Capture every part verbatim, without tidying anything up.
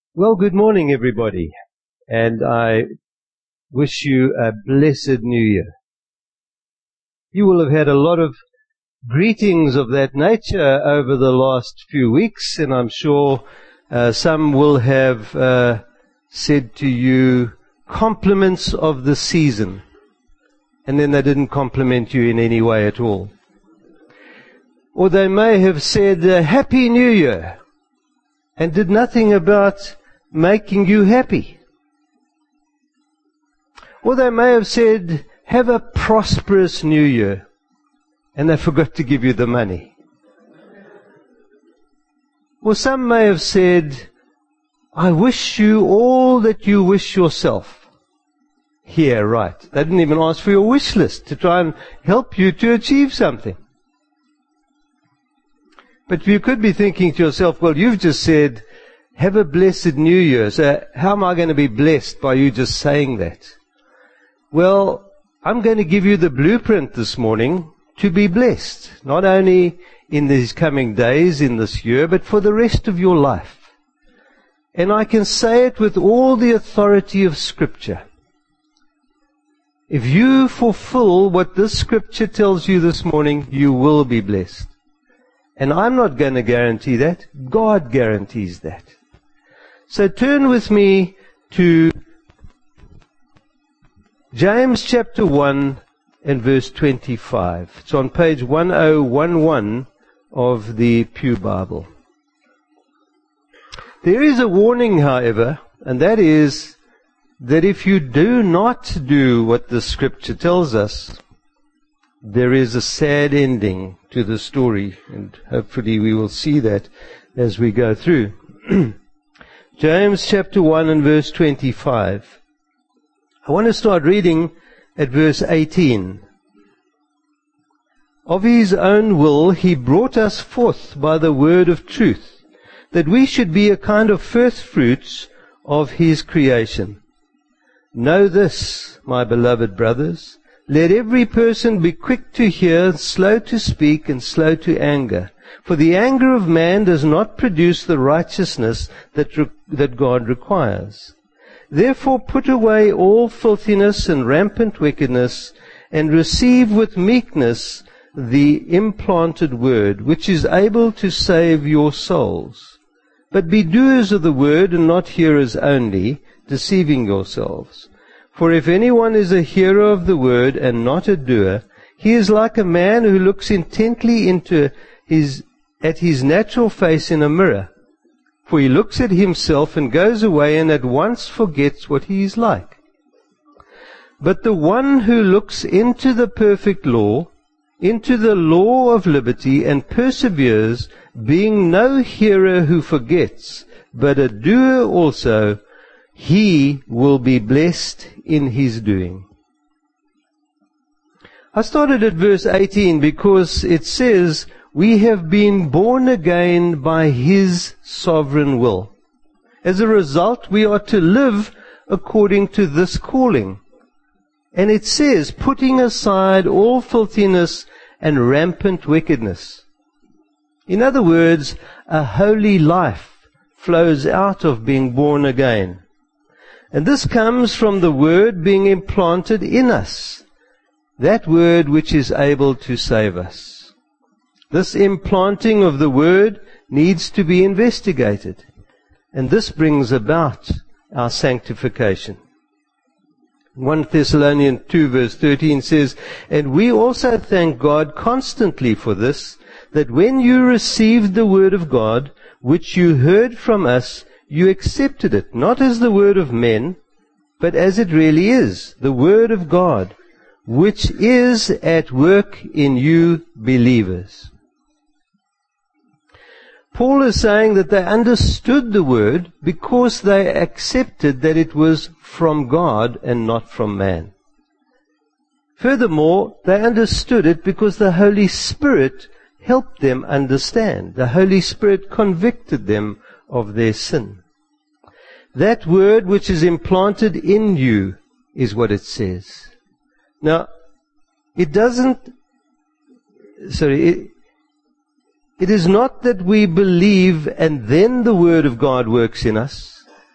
Well, good morning, everybody, and I wish you a blessed New Year. You will have had a lot of greetings of that nature over the last few weeks, and I'm sure uh, some will have uh, said to you compliments of the season, and then they didn't compliment you in any way at all. Or they may have said, uh, Happy New Year, and did nothing about making you happy. Or they may have said, have a prosperous New Year, and they forgot to give you the money. Or some may have said, I wish you all that you wish yourself. Yeah, right. They didn't even ask for your wish list to try and help you to achieve something. But you could be thinking to yourself, well, you've just said, have a blessed New Year. So how am I going to be blessed by you just saying that? Well, I'm going to give you the blueprint this morning to be blessed, not only in these coming days in this year, but for the rest of your life. And I can say it with all the authority of Scripture. If you fulfill what this Scripture tells you this morning, you will be blessed. And I'm not going to guarantee that. God guarantees that. So turn with me to James chapter one and verse twenty-five. It's on page ten eleven of the Pew Bible. There is a warning, however, and that is that if you do not do what the Scripture tells us, there is a sad ending to the story, and hopefully we will see that as we go through. James chapter one and verse twenty-five. I want to start reading at verse eighteen. Of his own will he brought us forth by the word of truth, that we should be a kind of first fruits of his creation. Know this, my beloved brothers, let every person be quick to hear, slow to speak, and slow to anger. For the anger of man does not produce the righteousness that, re- that God requires. Therefore put away all filthiness and rampant wickedness, and receive with meekness the implanted word, which is able to save your souls. But be doers of the word, and not hearers only, deceiving yourselves. For if anyone is a hearer of the word and not a doer, he is like a man who looks intently into his, at his natural face in a mirror. For he looks at himself and goes away and at once forgets what he is like. But the one who looks into the perfect law, into the law of liberty, and perseveres, being no hearer who forgets, but a doer also, he will be blessed in his doing. I started at verse eighteen because it says, we have been born again by his sovereign will. As a result, we are to live according to this calling. And it says, putting aside all filthiness and rampant wickedness. In other words, a holy life flows out of being born again. And this comes from the word being implanted in us, that word which is able to save us. This implanting of the word needs to be investigated, and this brings about our sanctification. First Thessalonians two verse thirteen says, and we also thank God constantly for this, that when you received the word of God, which you heard from us, you accepted it, not as the word of men, but as it really is, the word of God, which is at work in you believers. Paul is saying that they understood the word because they accepted that it was from God and not from man. Furthermore, they understood it because the Holy Spirit helped them understand. The Holy Spirit convicted them of their sin. That word which is implanted in you is what it says. Now, it doesn't, sorry, it, it is not that we believe and then the word of God works in us.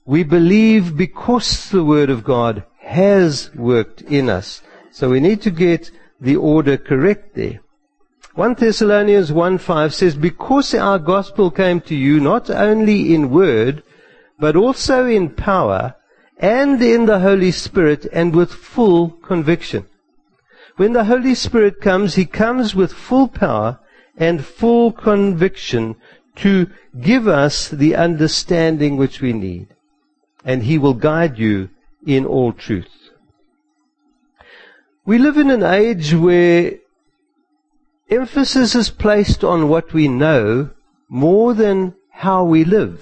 We believe because the Word of God has worked in us. So we need to get the order correct there. First Thessalonians one five says, because our gospel came to you not only in word, but also in power, and in the Holy Spirit, and with full conviction. When the Holy Spirit comes, He comes with full power and full conviction to give us the understanding which we need. And He will guide you in all truth. We live in an age where emphasis is placed on what we know more than how we live.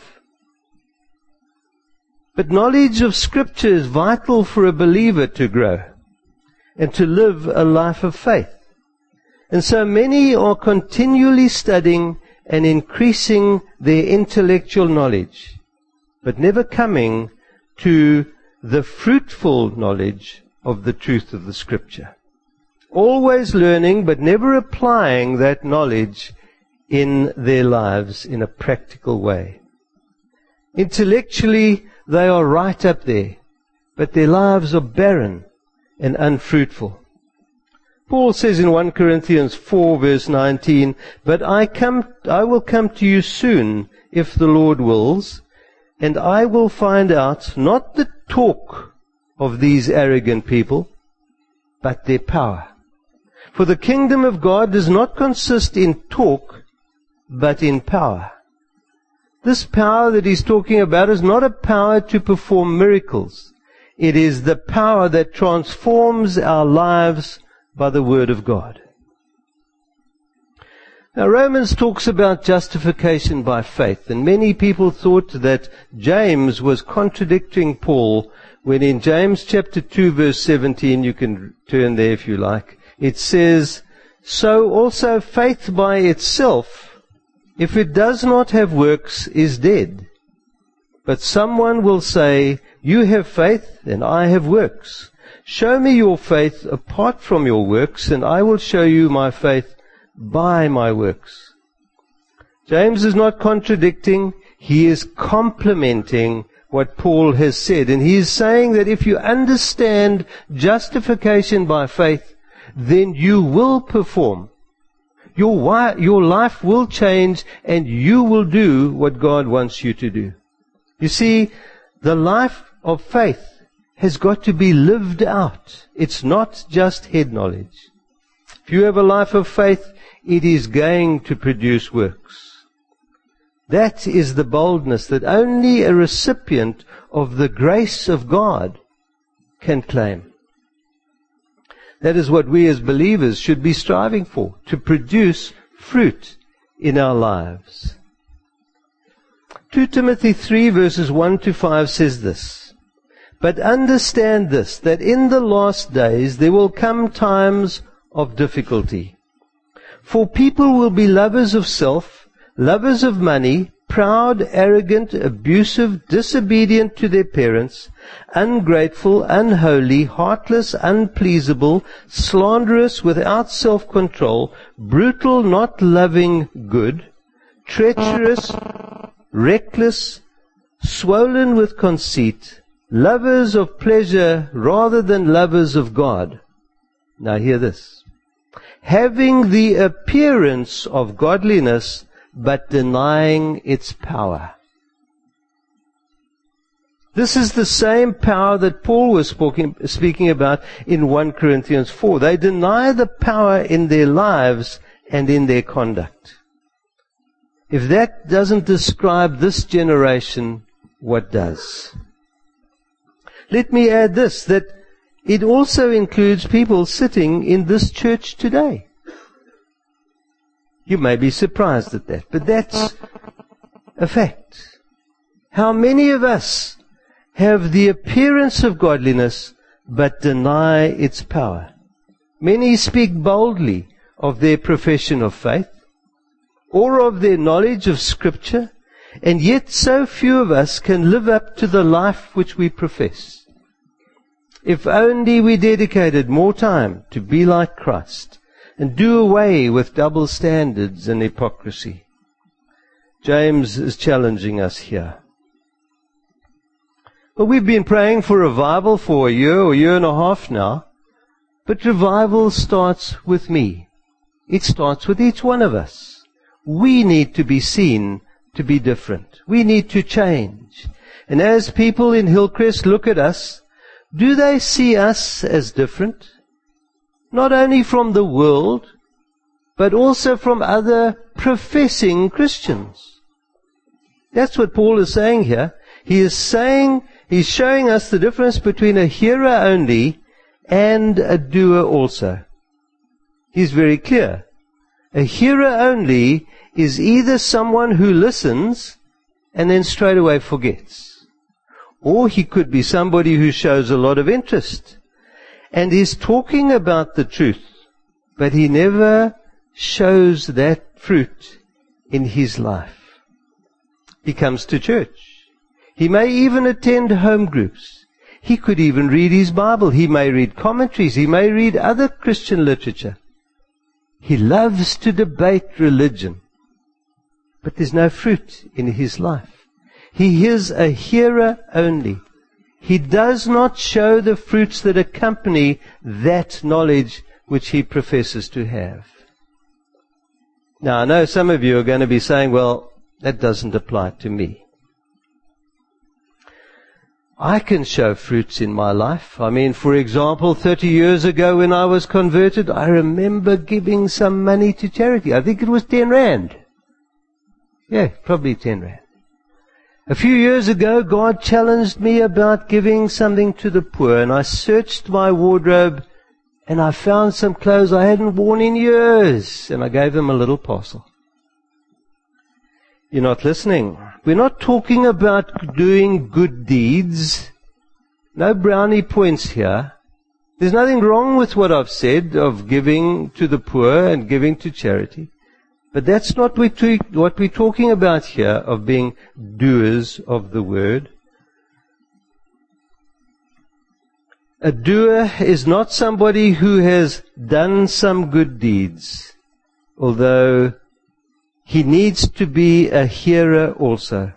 But knowledge of Scripture is vital for a believer to grow and to live a life of faith. And so many are continually studying and increasing their intellectual knowledge, but never coming to the fruitful knowledge of the truth of the Scripture. Always learning, but never applying that knowledge in their lives in a practical way. Intellectually, they are right up there, but their lives are barren and unfruitful. Paul says in First Corinthians four verse nineteen, But I come, I will come to you soon, if the Lord wills, and I will find out not the talk of these arrogant people, but their power. For the kingdom of God does not consist in talk, but in power. This power that he's talking about is not a power to perform miracles. It is the power that transforms our lives by the Word of God. Now, Romans talks about justification by faith, and many people thought that James was contradicting Paul when in James chapter two verse seventeen, you can turn there if you like, it says, So also faith by itself, if it does not have works, is dead. But someone will say, You have faith, and I have works. Show me your faith apart from your works, and I will show you my faith by my works. James is not contradicting, he is complementing what Paul has said. And he is saying that if you understand justification by faith, then you will perform. Your, wi- your life will change, and you will do what God wants you to do. You see, the life of faith has got to be lived out. It's not just head knowledge. If you have a life of faith, it is going to produce works. That is the boldness that only a recipient of the grace of God can claim. That is what we as believers should be striving for, to produce fruit in our lives. Second Timothy three verses one to five says this, But understand this, that in the last days there will come times of difficulty. For people will be lovers of self, lovers of money, proud, arrogant, abusive, disobedient to their parents, ungrateful, unholy, heartless, unpleasable, slanderous, without self-control, brutal, not loving good, treacherous, reckless, swollen with conceit, lovers of pleasure rather than lovers of God. Now hear this. Having the appearance of godliness, but denying its power. This is the same power that Paul was speaking, speaking about in First Corinthians four. They deny the power in their lives and in their conduct. If that doesn't describe this generation, what does? Let me add this, that it also includes people sitting in this church today. You may be surprised at that, but that's a fact. How many of us have the appearance of godliness, but deny its power? Many speak boldly of their profession of faith, or of their knowledge of Scripture, and yet so few of us can live up to the life which we profess. If only we dedicated more time to be like Christ, and do away with double standards and hypocrisy. James is challenging us here. Well, we've been praying for revival for a year or year and a half now. But revival starts with me. It starts with each one of us. We need to be seen to be different. We need to change. And as people in Hillcrest look at us, do they see us as different? Not only from the world, but also from other professing Christians. That's what Paul is saying here. He is saying, he's showing us the difference between a hearer only and a doer also. He's very clear. A hearer only is either someone who listens and then straight away forgets. Or he could be somebody who shows a lot of interest and is talking about the truth, but he never shows that fruit in his life. He comes to church. He may even attend home groups. He could even read his Bible. He may read commentaries. He may read other Christian literature. He loves to debate religion. But there's no fruit in his life. He is a hearer only. He does not show the fruits that accompany that knowledge which he professes to have. Now, I know some of you are going to be saying, well, that doesn't apply to me. I can show fruits in my life. I mean, for example, thirty years ago when I was converted, I remember giving some money to charity. I think it was ten rand. Yeah, probably ten rand. A few years ago, God challenged me about giving something to the poor, and I searched my wardrobe, and I found some clothes I hadn't worn in years, and I gave them a little parcel. You're not listening. We're not talking about doing good deeds. No brownie points here. There's nothing wrong with what I've said of giving to the poor and giving to charity. But that's not what we're talking about here, of being doers of the word. A doer is not somebody who has done some good deeds, although he needs to be a hearer also.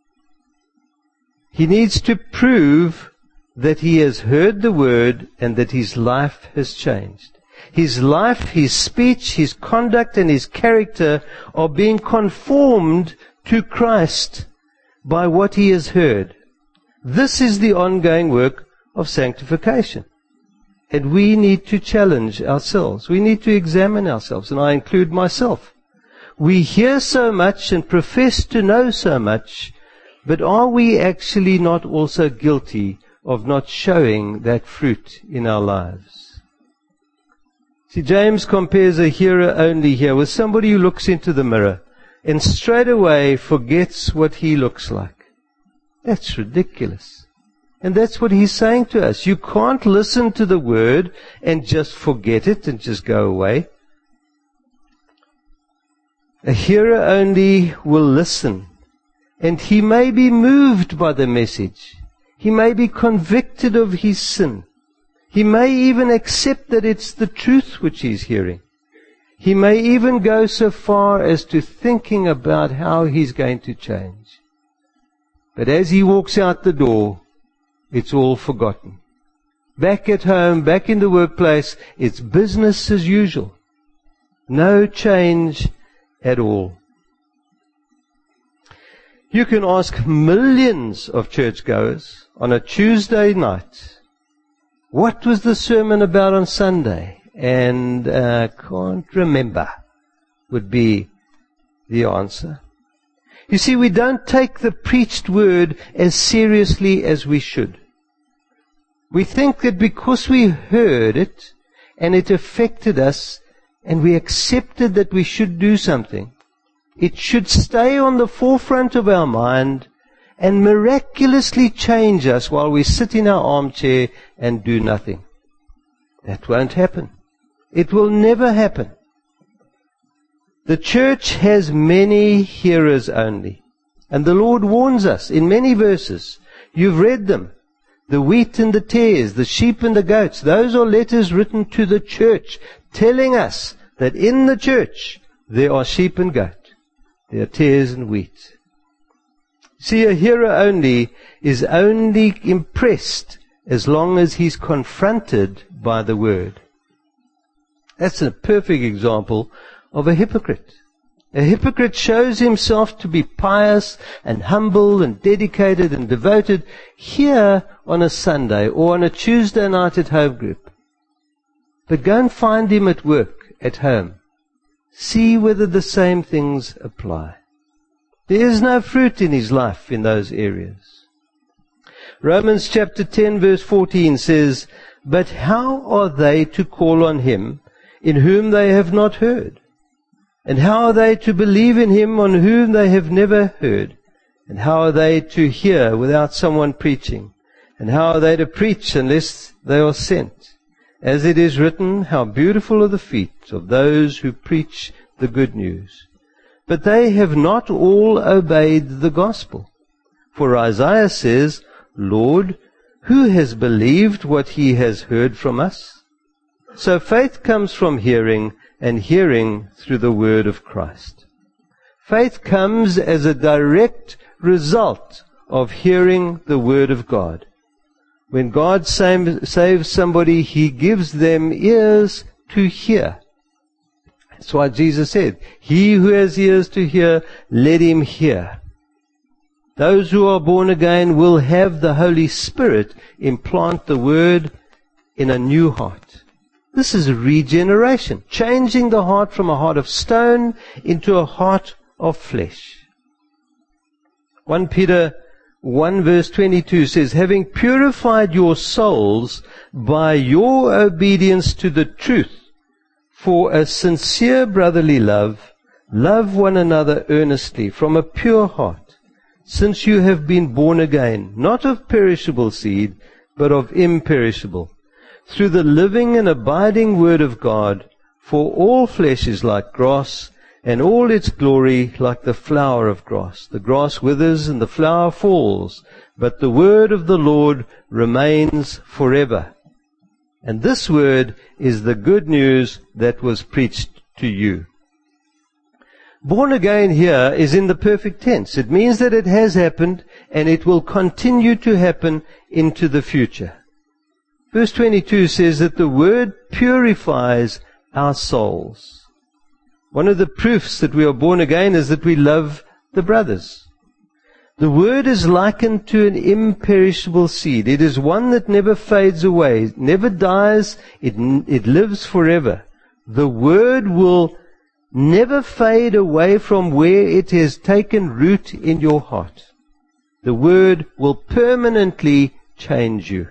He needs to prove that he has heard the word and that his life has changed. His life, his speech, his conduct, and his character are being conformed to Christ by what he has heard. This is the ongoing work of sanctification. And we need to challenge ourselves. We need to examine ourselves, and I include myself. We hear so much and profess to know so much, but are we actually not also guilty of not showing that fruit in our lives? See, James compares a hearer only here with somebody who looks into the mirror and straight away forgets what he looks like. That's ridiculous. And that's what he's saying to us. You can't listen to the word and just forget it and just go away. A hearer only will listen, and he may be moved by the message. He may be convicted of his sin. He may even accept that it's the truth which he's hearing. He may even go so far as to thinking about how he's going to change. But as he walks out the door, it's all forgotten. Back at home, back in the workplace, it's business as usual. No change at all. You can ask millions of churchgoers on a Tuesday night, what was the sermon about on Sunday? And uh, can't remember would be the answer. You see, we don't take the preached word as seriously as we should. We think that because we heard it and it affected us, and we accepted that we should do something, it should stay on the forefront of our mind and miraculously change us while we sit in our armchair and do nothing. That won't happen. It will never happen. The church has many hearers only. And the Lord warns us in many verses. You've read them. The wheat and the tares, the sheep and the goats, those are letters written to the church, telling us that in the church there are sheep and goat, there are tares and wheat. See, a hearer only is only impressed as long as he's confronted by the word. That's a perfect example of a hypocrite. A hypocrite shows himself to be pious and humble and dedicated and devoted here on a Sunday or on a Tuesday night at home group. But go and find him at work, at home. See whether the same things apply. There is no fruit in his life in those areas. Romans chapter ten verse fourteen says, "But how are they to call on him in whom they have not heard? And how are they to believe in him on whom they have never heard? And how are they to hear without someone preaching? And how are they to preach unless they are sent? As it is written, how beautiful are the feet of those who preach the good news. But they have not all obeyed the gospel. For Isaiah says, Lord, who has believed what he has heard from us? So faith comes from hearing, and hearing through the word of Christ." Faith comes as a direct result of hearing the word of God. When God saves somebody, he gives them ears to hear. That's why Jesus said, "He who has ears to hear, let him hear." Those who are born again will have the Holy Spirit implant the word in a new heart. This is regeneration, changing the heart from a heart of stone into a heart of flesh. First Peter one verse twenty-two says, "Having purified your souls by your obedience to the truth, for a sincere brotherly love, love one another earnestly from a pure heart, since you have been born again, not of perishable seed, but of imperishable, through the living and abiding word of God, for all flesh is like grass, and all its glory like the flower of grass. The grass withers and the flower falls, but the word of the Lord remains forever." And this word is the good news that was preached to you. Born again here is in the perfect tense. It means that it has happened, and it will continue to happen into the future. Verse twenty-two says that the word purifies our souls. One of the proofs that we are born again is that we love the brothers. The word is likened to an imperishable seed. It is one that never fades away, never dies, it, it lives forever. The word will never fade away from where it has taken root in your heart. The word will permanently change you.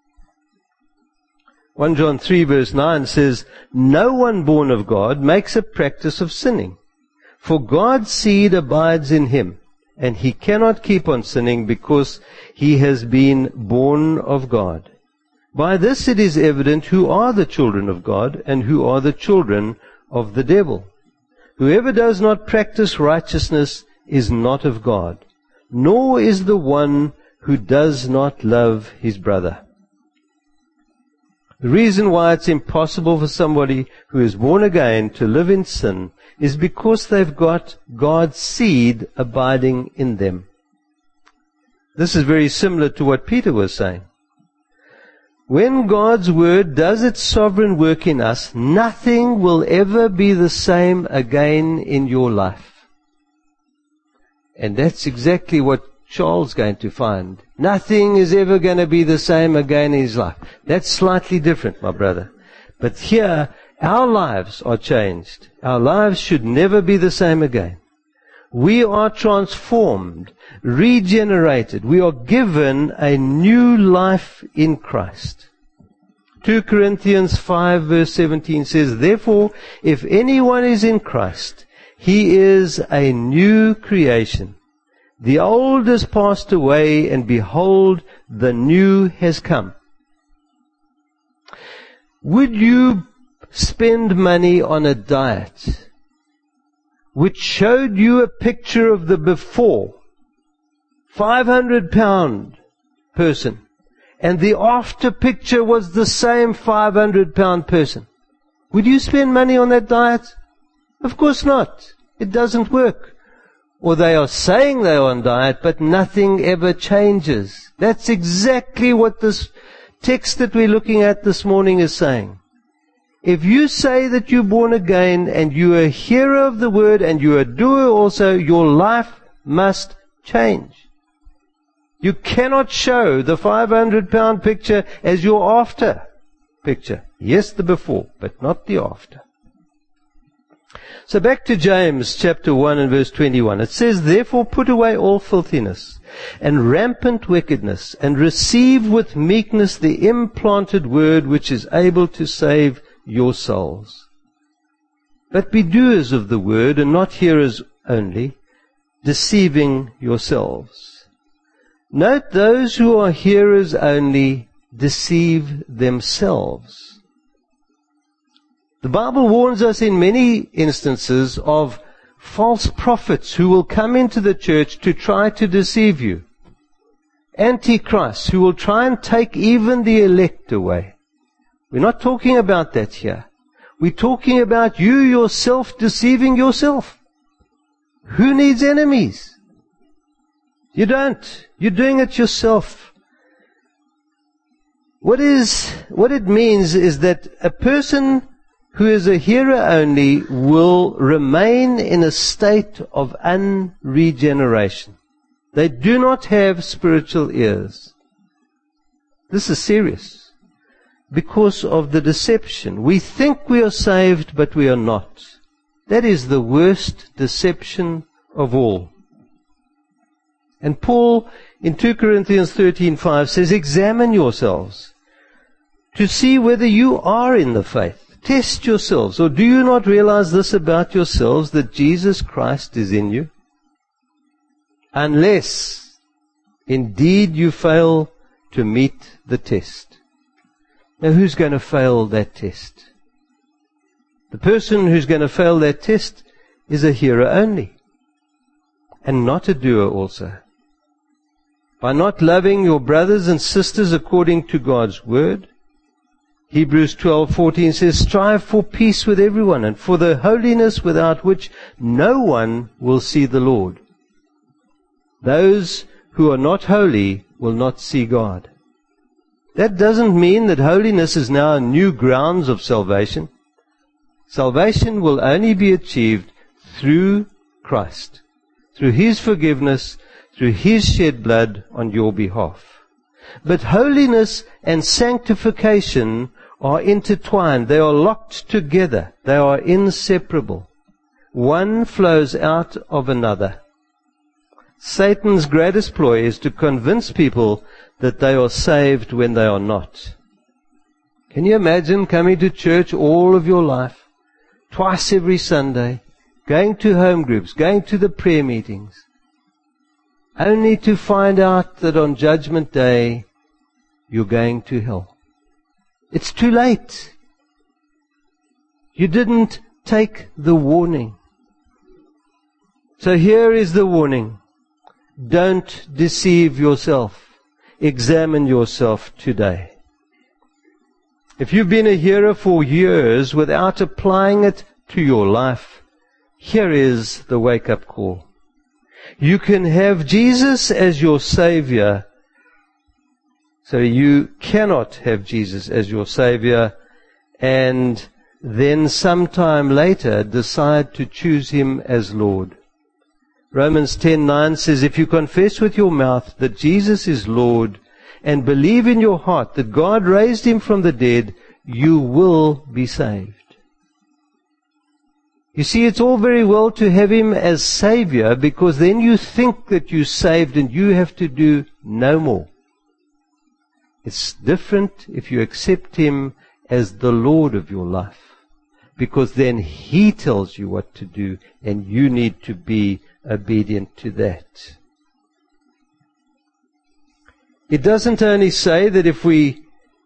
First John three verse nine says, "No one born of God makes a practice of sinning, for God's seed abides in him, and he cannot keep on sinning because he has been born of God. By this it is evident who are the children of God and who are the children of the devil. Whoever does not practice righteousness is not of God, nor is the one who does not love his brother." The reason why it's impossible for somebody who is born again to live in sin is because they've got God's seed abiding in them. This is very similar to what Peter was saying. When God's word does its sovereign work in us, nothing will ever be the same again in your life. And that's exactly what Charles is going to find. Nothing is ever going to be the same again in his life. That's slightly different, my brother. But here, our lives are changed. Our lives should never be the same again. We are transformed, regenerated. We are given a new life in Christ. Second Corinthians five verse seventeen says, "Therefore, if anyone is in Christ, he is a new creation. The old has passed away, and behold, the new has come." Would you spend money on a diet which showed you a picture of the before, five hundred pound person, and the after picture was the same five hundred pound person? Would you spend money on that diet? Of course not. It doesn't work. Or they are saying they are on diet, but nothing ever changes. That's exactly what this text that we're looking at this morning is saying. If you say that you're born again and you're a hearer of the word and you're a doer also, your life must change. You cannot show the five hundred pound picture as your after picture. Yes, the before, but not the after. So back to James chapter one and verse twenty-one. It says, therefore put away all filthiness and rampant wickedness, and receive with meekness the implanted word which is able to save your souls. But be doers of the word and not hearers only, deceiving yourselves. Note, those who are hearers only deceive themselves. The Bible warns us in many instances of false prophets who will come into the church to try to deceive you. Antichrists who will try and take even the elect away. We're not talking about that here. We're talking about you yourself deceiving yourself. Who needs enemies? You don't. You're doing it yourself. What is, what it means is that a person who is a hearer only will remain in a state of unregeneration. They do not have spiritual ears. This is serious because of the deception. We think we are saved, but we are not. That is the worst deception of all. And Paul in two Corinthians thirteen five says, examine yourselves to see whether you are in the faith. Test yourselves. Or do you not realize this about yourselves, that Jesus Christ is in you? Unless indeed you fail to meet the test. Now who's going to fail that test? The person who's going to fail that test is a hearer only, and not a doer also. By not loving your brothers and sisters according to God's word. Hebrews twelve fourteen says, strive for peace with everyone and for the holiness without which no one will see the Lord. Those who are not holy will not see God. That doesn't mean that holiness is now a new grounds of salvation. Salvation will only be achieved through Christ, through His forgiveness, through His shed blood on your behalf. But holiness and sanctification are intertwined. They are locked together. They are inseparable. One flows out of another. Satan's greatest ploy is to convince people that they are saved when they are not. Can you imagine coming to church all of your life, twice every Sunday, going to home groups, going to the prayer meetings, only to find out that on Judgment Day you're going to hell? It's too late. You didn't take the warning. So here is the warning. Don't deceive yourself. Examine yourself today. If you've been a hearer for years without applying it to your life, here is the wake-up call. You can have Jesus as your Savior, so you cannot have Jesus as your Savior and then sometime later decide to choose Him as Lord. Romans ten nine says, if you confess with your mouth that Jesus is Lord and believe in your heart that God raised Him from the dead, you will be saved. You see, it's all very well to have Him as Savior, because then you think that you're saved and you have to do no more. It's different if you accept Him as the Lord of your life, because then He tells you what to do and you need to be obedient to that. It doesn't only say that if we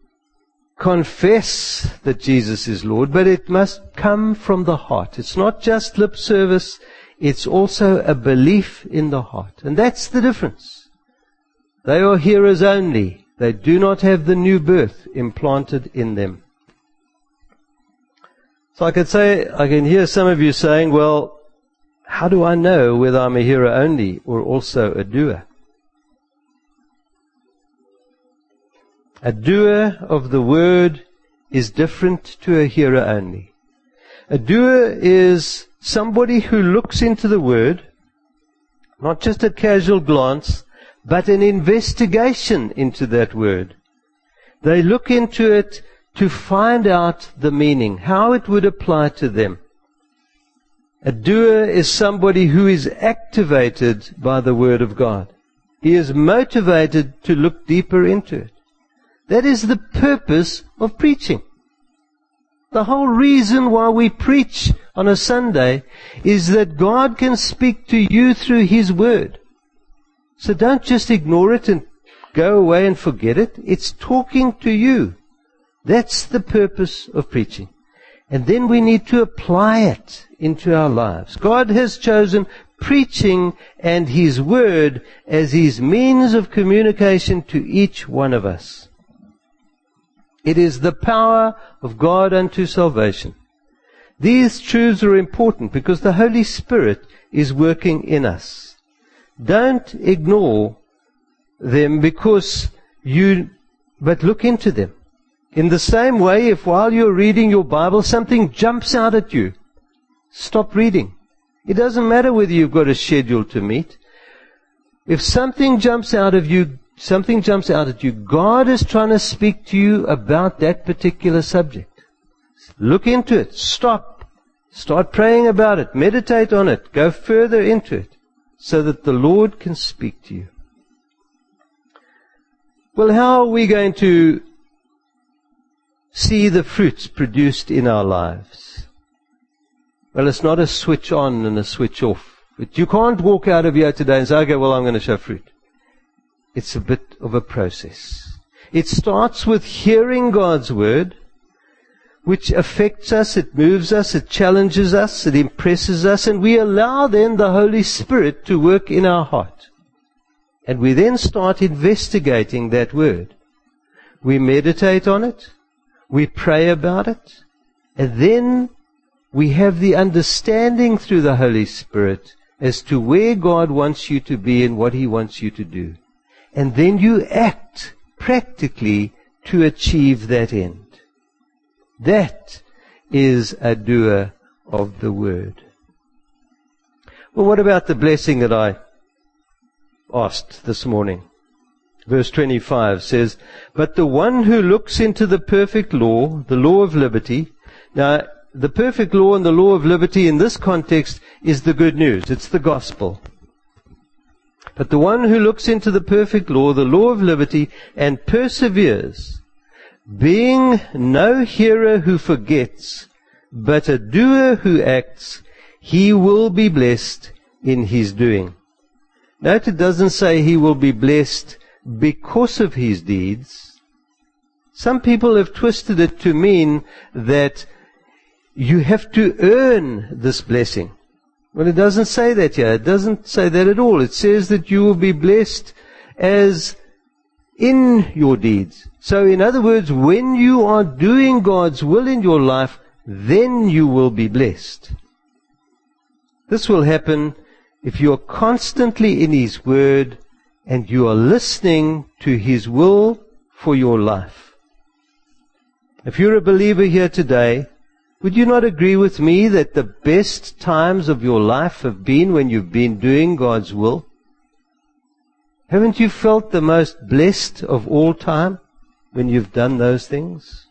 confess that Jesus is Lord, but it must come from the heart. It's not just lip service, it's also a belief in the heart. And that's the difference. They are hearers only. They do not have the new birth implanted in them. So I could say, I can hear some of you saying, well, how do I know whether I'm a hearer only or also a doer? A doer of the word is different to a hearer only. A doer is somebody who looks into the word, not just a casual glance, but an investigation into that word. They look into it to find out the meaning, how it would apply to them. A doer is somebody who is activated by the Word of God. He is motivated to look deeper into it. That is the purpose of preaching. The whole reason why we preach on a Sunday is that God can speak to you through His Word. So don't just ignore it and go away and forget it. It's talking to you. That's the purpose of preaching. And then we need to apply it into our lives. God has chosen preaching and His Word as His means of communication to each one of us. It is the power of God unto salvation. These truths are important because the Holy Spirit is working in us. Don't ignore them because you, but look into them. In the same way, if while you're reading your Bible, something jumps out at you, stop reading. It doesn't matter whether you've got a schedule to meet. If something jumps out of you, something jumps out at you, God is trying to speak to you about that particular subject. Look into it. Stop. Start praying about it. Meditate on it. Go further into it so that the Lord can speak to you. Well, how are we going to see the fruits produced in our lives? Well, it's not a switch on and a switch off. But you can't walk out of here today and say, okay, well, I'm going to show fruit. It's a bit of a process. It starts with hearing God's Word, which affects us, it moves us, it challenges us, it impresses us, and we allow then the Holy Spirit to work in our heart. And we then start investigating that Word. We meditate on it, we pray about it, and then we have the understanding through the Holy Spirit as to where God wants you to be and what He wants you to do. And then you act practically to achieve that end. That is a doer of the Word. Well, what about the blessing that I asked this morning? Verse twenty-five says, but the one who looks into the perfect law, the law of liberty. Now, the perfect law and the law of liberty in this context is the good news. It's the gospel. But the one who looks into the perfect law, the law of liberty, and perseveres, being no hearer who forgets, but a doer who acts, he will be blessed in his doing. Note it doesn't say he will be blessed because of his deeds. Some people have twisted it to mean that you have to earn this blessing. Well, it doesn't say that here. It doesn't say that at all. It says that you will be blessed as in your deeds. So in other words, when you are doing God's will in your life, then you will be blessed. This will happen if you are constantly in His Word and you are listening to His will for your life. If you're a believer here today, would you not agree with me that the best times of your life have been when you've been doing God's will? Haven't you felt the most blessed of all time when you've done those things?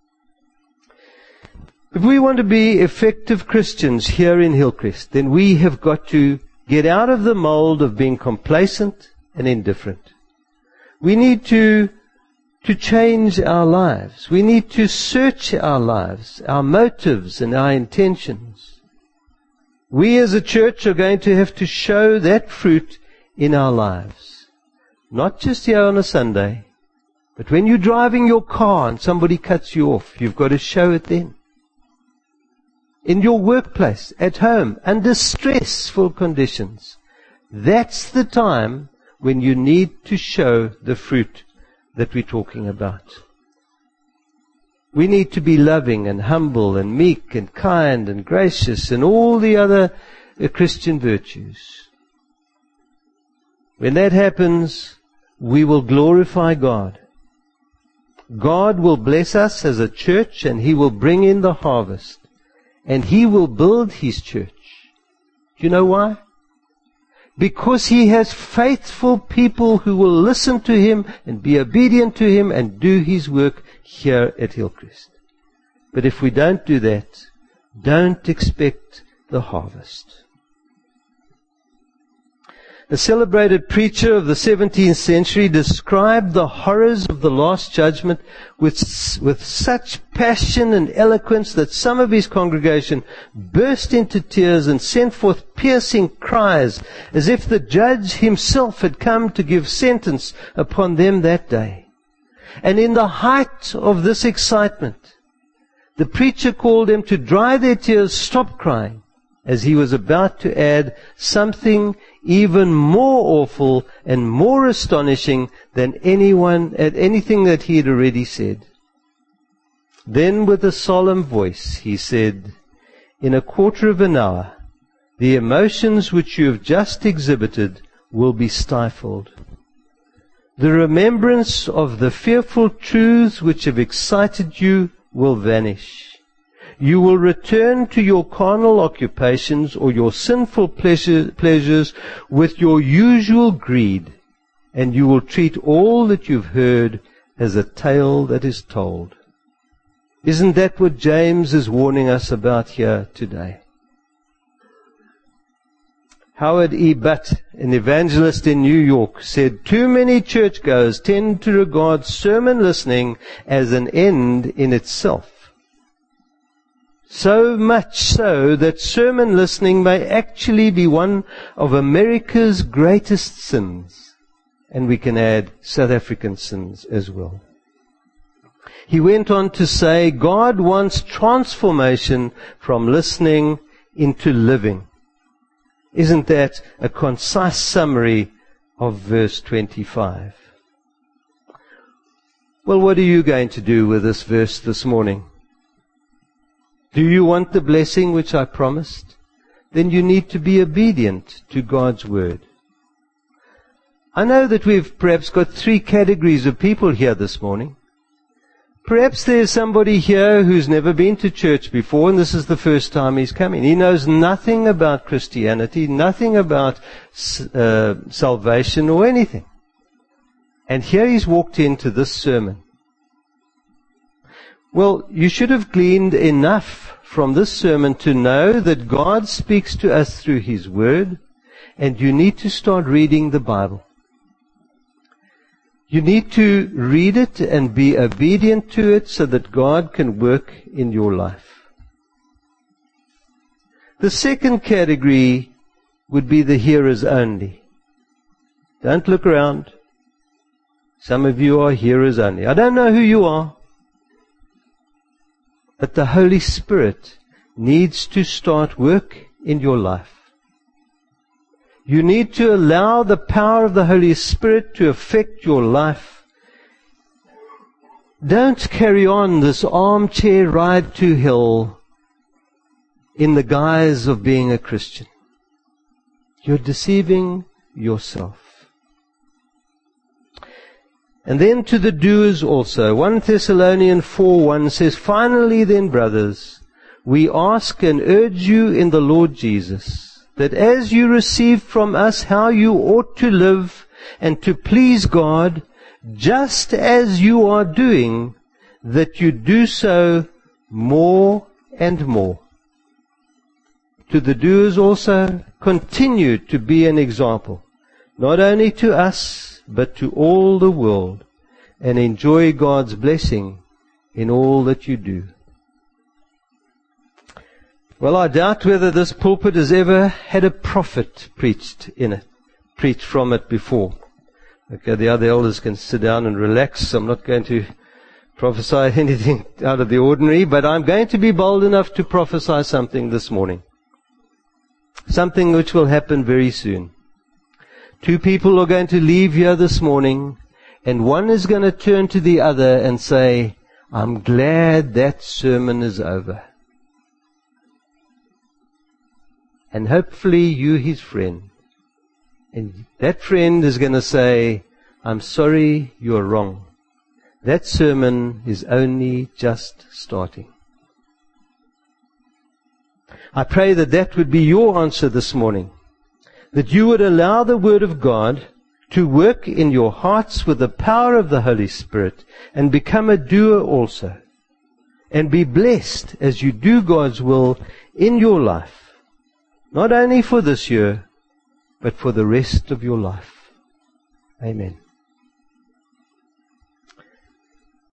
If we want to be effective Christians here in Hillcrest, then we have got to get out of the mold of being complacent and indifferent. We need to to change our lives. We need to search our lives, our motives and our intentions. We as a church are going to have to show that fruit in our lives. Not just here on a Sunday, but when you're driving your car and somebody cuts you off, you've got to show it then. In your workplace, at home, under stressful conditions, that's the time when you need to show the fruit that we're talking about. We need to be loving and humble and meek and kind and gracious and all the other uh, Christian virtues. When that happens, we will glorify God. God will bless us as a church, and He will bring in the harvest. And He will build His church. Do you know why? Because He has faithful people who will listen to Him and be obedient to Him and do His work here at Hillcrest. But if we don't do that, don't expect the harvest. A celebrated preacher of the seventeenth century described the horrors of the Last Judgment with, with such passion and eloquence that some of his congregation burst into tears and sent forth piercing cries as if the judge himself had come to give sentence upon them that day. And in the height of this excitement, the preacher called them to dry their tears, stop crying, as he was about to add something even more awful and more astonishing than anyone at anything that he had already said. Then with a solemn voice he said, "In a quarter of an hour, the emotions which you have just exhibited will be stifled. The remembrance of the fearful truths which have excited you will vanish. You will return to your carnal occupations or your sinful pleasure, pleasures with your usual greed, and you will treat all that you've heard as a tale that is told." Isn't that what James is warning us about here today? Howard E. Butt, an evangelist in New York, said, "Too many churchgoers tend to regard sermon listening as an end in itself. So much so that sermon listening may actually be one of America's greatest sins." And we can add South African sins as well. He went on to say, God wants transformation from listening into living. Isn't that a concise summary of verse twenty-five? Well, what are you going to do with this verse this morning? Do you want the blessing which I promised? Then you need to be obedient to God's word. I know that we've perhaps got three categories of people here this morning. Perhaps there's somebody here who's never been to church before, and this is the first time he's coming. He knows nothing about Christianity, nothing about uh, salvation or anything. And here he's walked into this sermon. Well, you should have gleaned enough from this sermon to know that God speaks to us through His Word, and you need to start reading the Bible. You need to read it and be obedient to it so that God can work in your life. The second category would be the hearers only. Don't look around. Some of you are hearers only. I don't know who you are. But the Holy Spirit needs to start work in your life. You need to allow the power of the Holy Spirit to affect your life. Don't carry on this armchair ride to hell in the guise of being a Christian. You're deceiving yourself. And then to the doers also. First Thessalonians four one says, "Finally then, brothers, we ask and urge you in the Lord Jesus, that as you receive from us how you ought to live and to please God, just as you are doing, that you do so more and more." To the doers also, continue to be an example, not only to us, but to all the world, and enjoy God's blessing in all that you do. Well, I doubt whether this pulpit has ever had a prophet preached in it, preached from it before. Okay, the other elders can sit down and relax. I'm not going to prophesy anything out of the ordinary, but I'm going to be bold enough to prophesy something this morning. Something which will happen very soon. Two people are going to leave here this morning, and one is going to turn to the other and say, "I'm glad that sermon is over." And hopefully you his friend. And that friend is going to say, I'm sorry, you're wrong. That sermon is only just starting. I pray that that would be your answer this morning. That you would allow the Word of God to work in your hearts with the power of the Holy Spirit and become a doer also. And be blessed as you do God's will in your life. Not only for this year, but for the rest of your life. Amen.